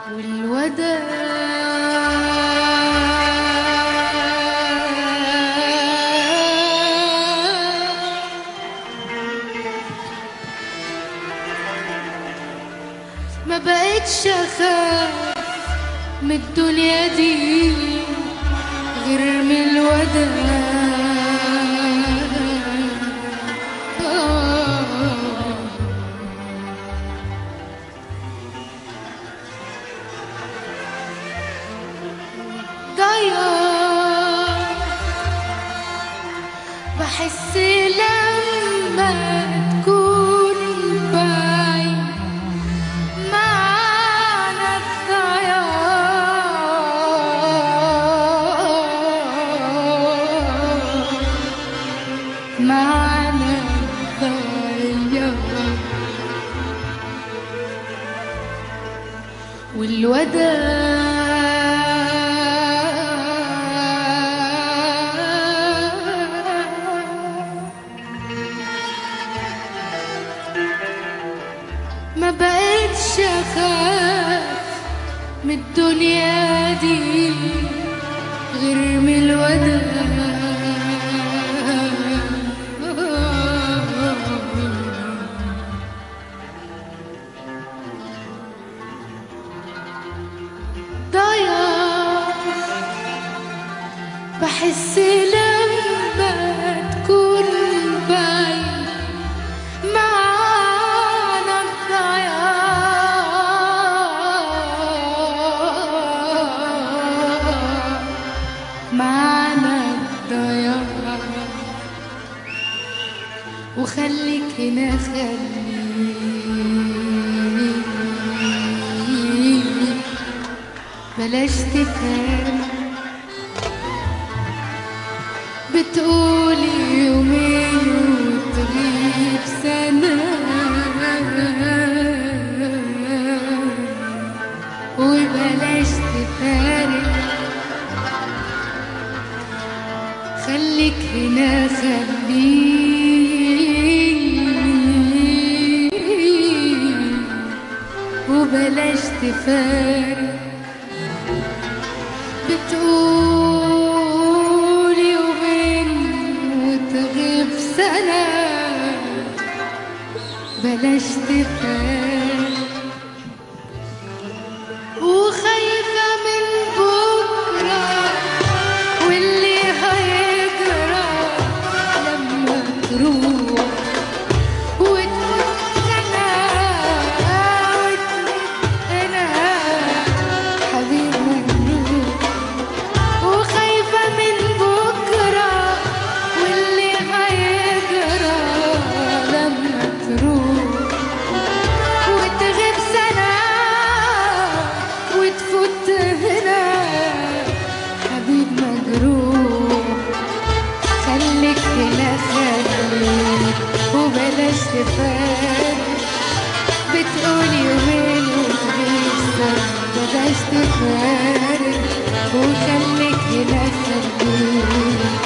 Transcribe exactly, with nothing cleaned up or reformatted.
ما بقتش اخاف من الدنيا دي غير من الوداع. ضياع بحس لما تكون بعيد معنى الضياع، معنى الضياع والوداع. ما بقتش اخاف من الدنيا دي غير من الوداع. ضياع بحس لما تكون بعيد معنى الضياع، معنى الضياع. وخليك هنا خليك بلاش تفهم. بتقولي يومين وتغيب سنة وبلاش تفارق. خليك هنا خليك وبلاش تفارق. بتقول يومين وتغيب سنة بلاش تفارق. وخايفة من بكرة واللي هيجرى لما تروح وتموت سنة وتموت أنا حبيبي. وخايفة من بكرة واللي هيجرى لما تروح وتغيب سنة وتفوت هنا حبيب مجروح. خليك هنا خليك وبلاش تفارق. بتقول يومين وتغيب سنة بلاش تفارق. وخليك هنا خليك